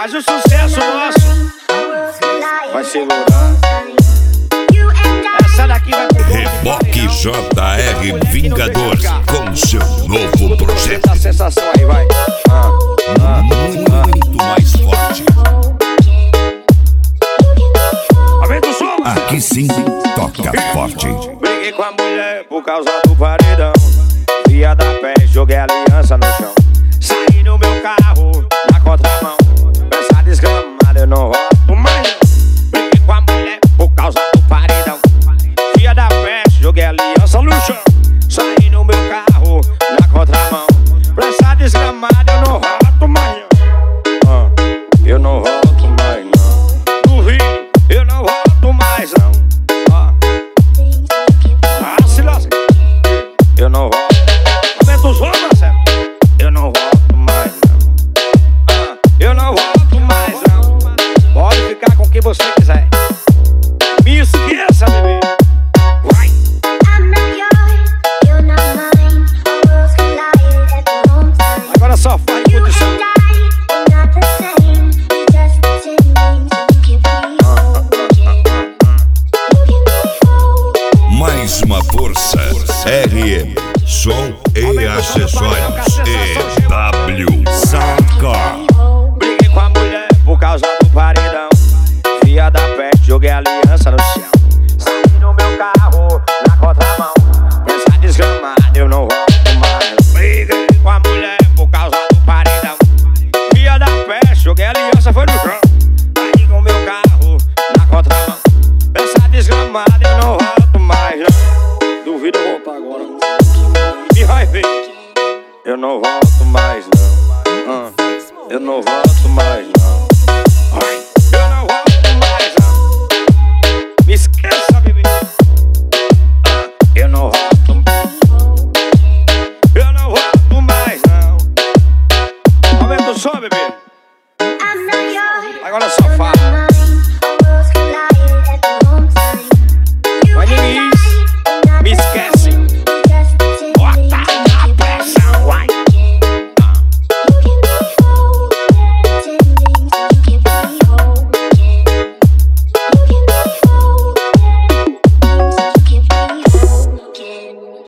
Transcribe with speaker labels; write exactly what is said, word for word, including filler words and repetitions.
Speaker 1: Faz o sucesso nosso. Vai segurando. Essa daqui vai pro
Speaker 2: Reboque J R Vingador com seu novo projeto.
Speaker 1: A sensação aí, vai. Ah, ah,
Speaker 2: muito, ah. muito mais forte.
Speaker 1: Aumenta o som.
Speaker 2: Aqui sim, toca forte.
Speaker 1: Briguei com a mulher por causa do paredão. Via da pé, joguei a aliança no chão. Saí no meu carro, na contramão. Essa desgramada eu não rodo mais. Briguei com a mulher por causa do paredão. Via da pé, joguei a aliança no chão. Saí no meu carro, na contramão. Essa desgramada eu não rodo mais. Ah, eu não rodo mais não. Duvido, eu não rodo mais não. Ah, ah se lasca. Eu não rodo. Aumenta os homens, Marcelo. Eu não volto mais não. Ah, eu não volto mais não. Pode ficar com quem você quiser. Me esqueça, bebê. Vai. Agora só faz condição.
Speaker 2: Mais uma força. R M Som e acessórios. E W Soundcar.
Speaker 1: Briguei com a mulher por causa do paredão. Via da peste, joguei a aliança no chão. Saí no meu carro, na contramão. Essa desgramada eu não volto mais. Briguei com a mulher por causa do paredão. Via da peste, joguei a aliança, foi no chão. Saí com meu carro, na contramão. Essa desgramada eu não volto mais não. Duvido eu voltar agora. Me vai ver. Eu não volto mais não. Ah, eu não volto mais não.